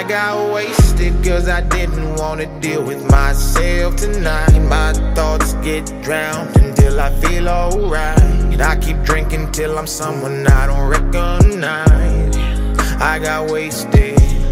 I got wasted cause I didn't wanna deal with myself tonight. My thoughts get drowned until I feel alright. And I keep drinking till I'm someone I don't recognize. I got wasted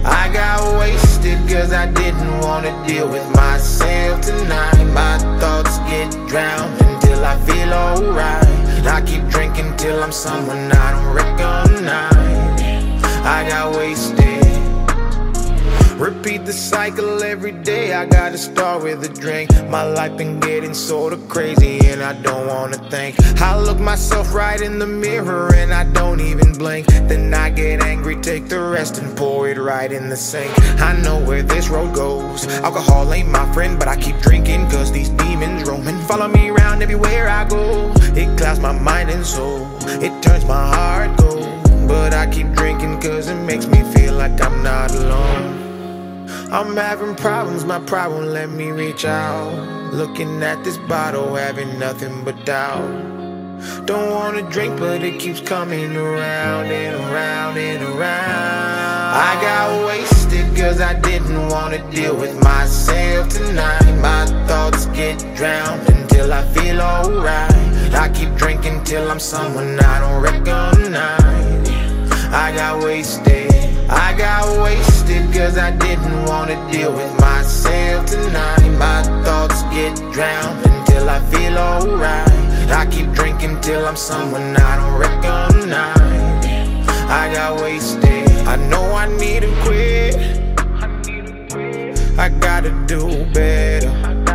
cause I didn't wanna deal with myself tonight. My thoughts get drowned until I feel alright. And I keep drinking till I'm someone I don't recognize. I got wasted. Repeat the cycle every day, I gotta start with a drink. My life been getting sorta crazy and I don't wanna think. I look myself right in the mirror and I don't even blink. Then I get angry, take the rest and pour it right in the sink. I know where this road goes. Alcohol ain't my friend, but I keep drinking cause these demons roaming follow me around everywhere I go. It clouds my mind and soul, it turns my heart cold. But I keep drinking cause it makes me feel like I'm not alone. I'm having problems, my problem let me reach out. Looking at this bottle, having nothing but doubt. Don't wanna drink, but it keeps coming around and around and around. I got wasted cause I didn't wanna deal with myself tonight. My thoughts get drowned until I feel alright. I keep drinking till I'm someone I don't recognize. I got wasted cause I didn't wanna deal with myself tonight. My thoughts get drowned until I feel alright. I keep drinking till I'm someone I don't recognize. I got wasted. I know I need to quit. I gotta do better.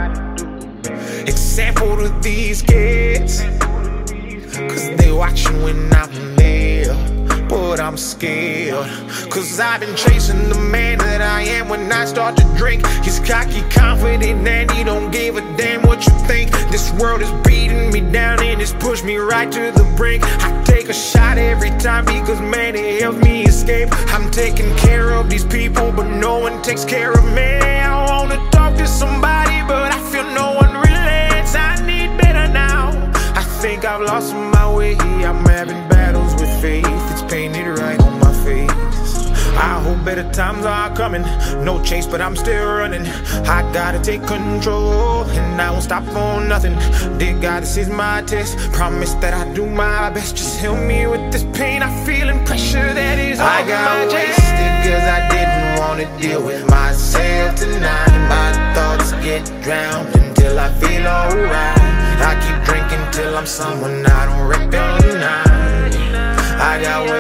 Example to these kids, cause they watching when I'm there. But I'm scared, cause I've been chasing the man that I am. When I start to drink, he's cocky, confident, and he don't give a damn what you think. This world is beating me down and it's pushed me right to the brink. I take a shot every time because man, it helps me escape. I'm taking care of these people, but no one takes care of me. I wanna talk to somebody, but I feel no one relates. I need better now. I think I've lost my way. I'm having battles with faith. It's painted right on my face. I hope better times are coming. No chase, but I'm still running. I gotta take control, and I won't stop for nothing. Dear God, this is my test. Promise that I do my best. Just help me with this pain I feel and pressure that is on my chest. I got wasted cause I didn't wanna deal with myself tonight. My thoughts get drowned until I feel alright. I keep drinking till I'm someone I don't recognize. I got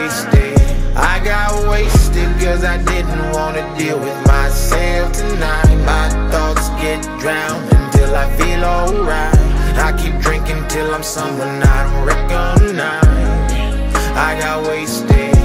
wasted cause I didn't wanna deal with myself tonight. My thoughts get drowned until I feel alright. I keep drinking till I'm someone I don't recognize. I got wasted.